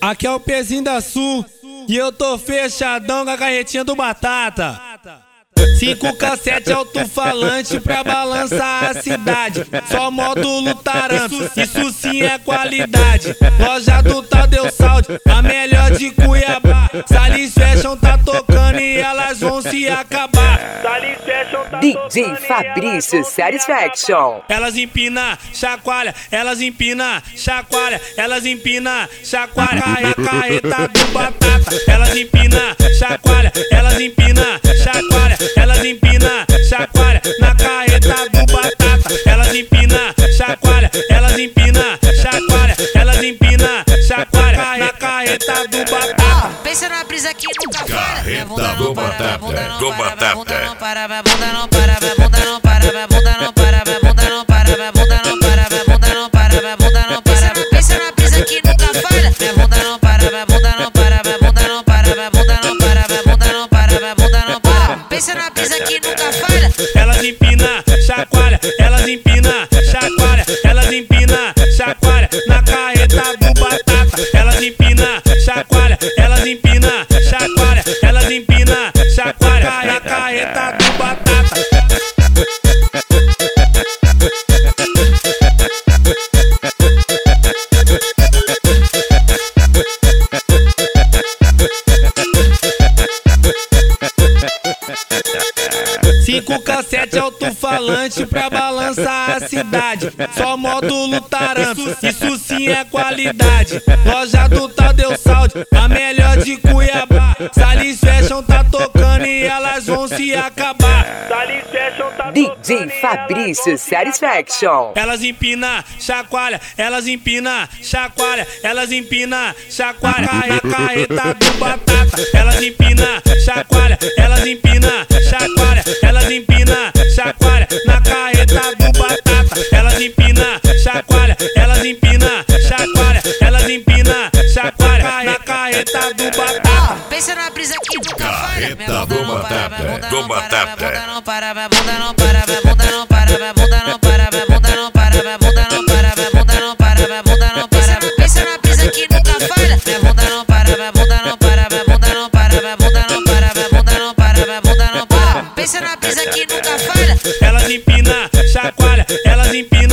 Aqui é o pezinho da Sul e eu tô fechadão com a carretinha do Batata. 5 cassete alto-falante pra balançar a cidade. Só módulo taranto, isso sim é qualidade. Loja do Tadeu Sound, a melhor de Cuiabá. Salis Fashion tá tocando e elas vão se acabar. Salis Fashion tá DJ Fabrício Satisfaction. Elas empina, chacoalha, elas empina, chacoalha, elas empina, chacoalha. Carreta do Batata. Elas empina, chacoalha, elas empina, chacoalha, elas empina, chacoalha na carreta do Batata. Elas empina, chacoalha, elas empina, chacoalha, elas empina, chacoalha na carreta do Batata. Pensa na brisa que nunca para. Carreta do Batata, do Batata. Bunda não para, bunda não para, bunda não para, bunda não para, bunda não para, bunda não para, bunda não para, bunda não para. Pensa na brisa que nunca falha. Bunda não para, bunda não para, bunda não para, bunda não para, bunda não para, bunda não para. Pensa na brisa que nunca falha. Elas empina, chacoalha, elas empina, chacoalha, elas empina, chacoalha na carreta do Batata. Elas empina, chacoalha, elas empina, chacoalha, elas empina, chacoalha na carreta do Batata. Cinco cassete alto-falante pra balançar a cidade. Só módulo taranto, isso sim é qualidade. Loja do Tadeu Sound, a melhor de Cuiabá. Salis Fashion tá tocando e elas vão se acabar. Salis Fashion tá DJ Fabrício Satisfaction. Elas empina, chacoalha, elas empina, chacoalha, elas empina, chacoalha. Carreta do Batata. Elas empina, chacoalha, elas empina, chacoalha, elas empina, chacoalha na carreta do Batata. Elas empina, chacoalha, elas empina, chacoalha, elas empina, chacoalha na carreta do Batata. Pensa na brisa que nunca falha. Carreta do Batata, do Batata. Bunda não para, bunda não para, bunda não para, bunda não para, bunda não para, bunda não para, bunda não para, bunda não para. Pensa na brisa que nunca falha. Bunda não para, bunda não para, bunda não para, bunda não para, bunda não para, bunda não para. Pensa na brisa que nunca falha. Elas empina, chacoalha, elas empina,